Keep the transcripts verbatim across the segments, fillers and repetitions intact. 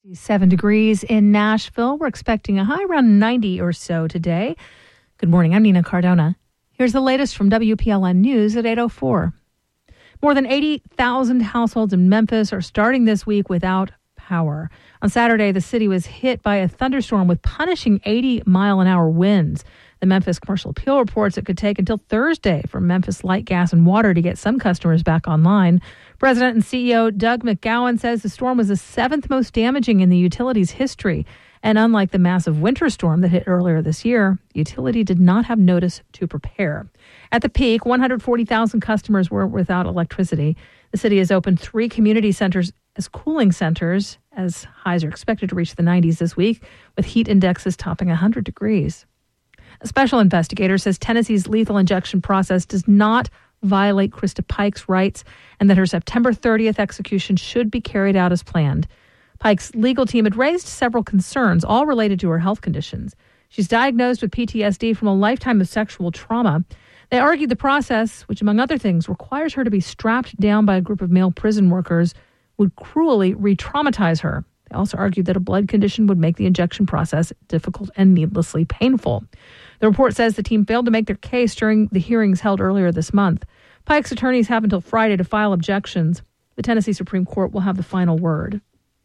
Seven degrees in Nashville. We're expecting a high around ninety or so today. Good morning. I'm Nina Cardona. Here's the latest from W P L N News at eight oh four. More than eighty thousand households in Memphis are starting this week without power. On Saturday, the city was hit by a thunderstorm with punishing eighty mile an hour winds. The Memphis Commercial Appeal reports it could take until Thursday for Memphis Light, Gas, and Water to get some customers back online. President and C E O Doug McGowan says the storm was the seventh most damaging in the utility's history. And unlike the massive winter storm that hit earlier this year, the utility did not have notice to prepare. At the peak, one hundred forty thousand customers were without electricity. The city has opened three community centers as cooling centers, as highs are expected to reach the nineties this week, with heat indexes topping one hundred degrees. A special investigator says Tennessee's lethal injection process does not violate Krista Pike's rights and that her September thirtieth execution should be carried out as planned. Pike's legal team had raised several concerns, all related to her health conditions. She's diagnosed with P T S D from a lifetime of sexual trauma. They argued the process, which among other things requires her to be strapped down by a group of male prison workers, would cruelly re-traumatize her. They also argued that a blood condition would make the injection process difficult and needlessly painful. The report says the team failed to make their case during the hearings held earlier this month. Pike's attorneys have until Friday to file objections. The Tennessee Supreme Court will have the final word.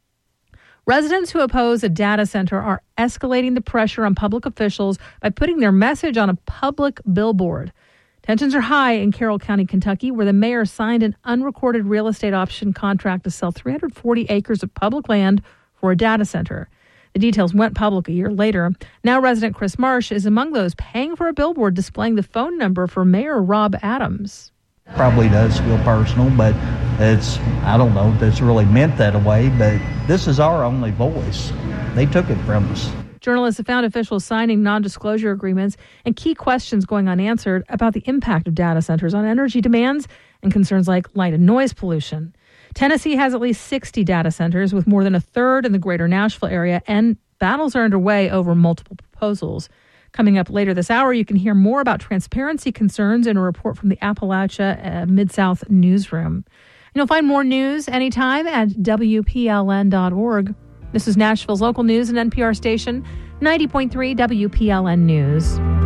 Residents who oppose a data center are escalating the pressure on public officials by putting their message on a public billboard. Tensions are high in Carroll County, Kentucky, where the mayor signed an unrecorded real estate option contract to sell three hundred forty acres of public land for a data center. The details went public a year later. Now resident Chris Marsh is among those paying for a billboard displaying the phone number for Mayor Rob Adams. Probably does feel personal, but it's, I don't know if it's really meant that way, but this is our only voice. They took it from us. Journalists have found officials signing non-disclosure agreements and key questions going unanswered about the impact of data centers on energy demands and concerns like light and noise pollution. Tennessee has at least sixty data centers, with more than a third in the greater Nashville area, and battles are underway over multiple proposals. Coming up later this hour, you can hear more about transparency concerns in a report from the Appalachia uh, Mid-South newsroom. And you'll find more news anytime at W P L N dot org. This is Nashville's local news and N P R station, ninety point three W P L N News.